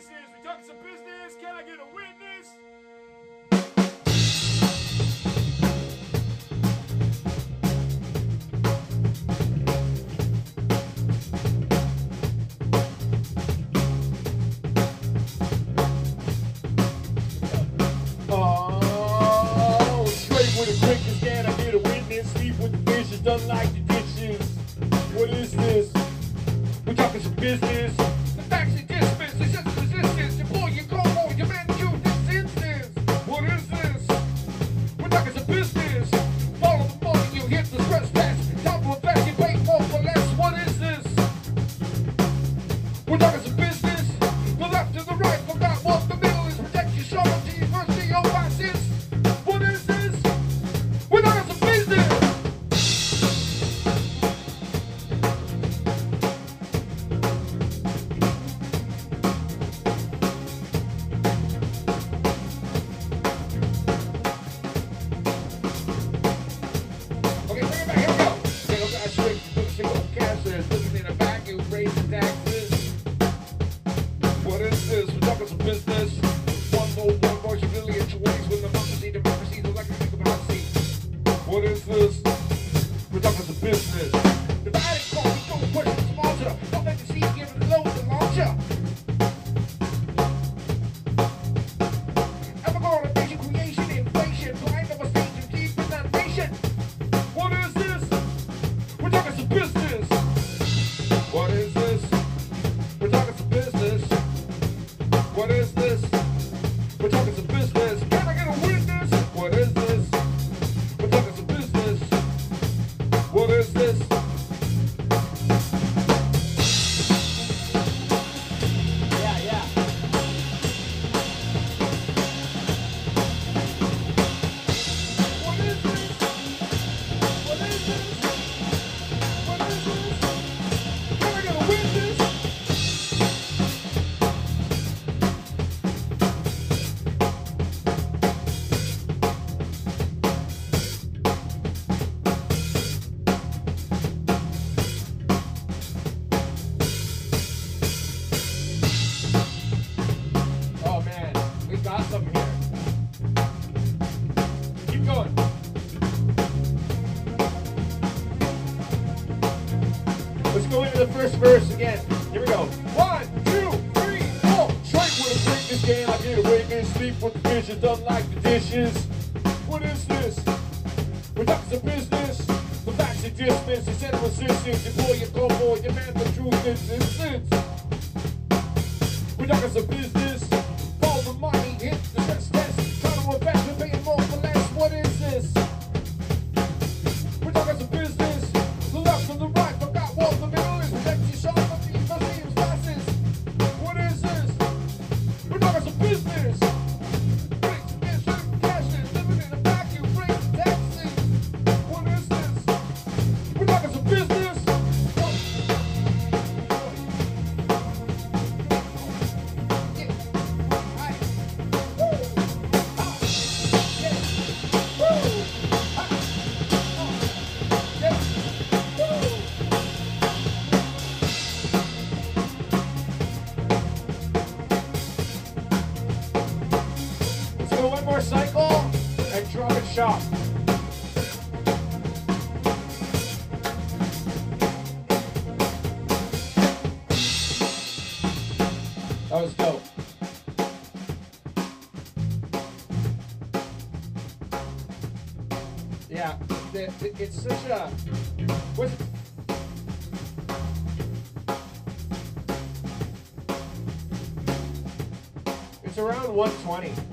business. We talking some business. Can I get a witness? Oh, straight with a quickness. Can I get a witness? Sleep with the dishes, done like the dishes. What is this? We talking some business. The facts and dismiss, the sense of resistance. Your boy, your girl, your man, you, this instance. What is this? We're talking some business. Follow the money, you hit the stress test. Time to invest, you pay more for less. What is this? We're talking some business. The left to the right, forgot what the middle is. Protect your shoulder to university, your classes. What is this? We're talking some business. Living in a vacuum, raising taxes. What is this? We're talking some business. One more civilian choice when democracy, the electric democracy. What is this? We're talking some business. Divided call, we don't push the sponsor. Don't let the seed give it low the launcher. Ever-going creation, inflation, blind of a stage of deep in that nation. What is this? We're talking some business. What is this? We're talking some business. What is this? We're talking some business. Can I get a witness? What is this? We're talking some business. What is this? Yeah. What is this? What is this? What is this? Can I get a witness? Oh man, we got something here. Keep going. Let's go into the first verse again. Here we go. 1, 2, 3, 4. Straight with a quickness, can I get a witness? Sleep with the dishes, done like the dishes. What is this? We're talking some business. The facts and dismiss, the set of resistance. Your boy, your go-boy, your man, the truth is instance. We're talking some business. Follow the money, hit the stress test. Trying to invest, we're paying more for less. What is this? We're talking some business. The left and the right, forgot what the middle is. Protect your shoulder, the university of classes. What is this? We're talking some business. Bring some cash, certain cashes. Living in a vacuum, bring taxes. What is this? We're talking some business. Let's go one more cycle and drum and shop. That was dope. Yeah, it's such a. What's it? It's around 120.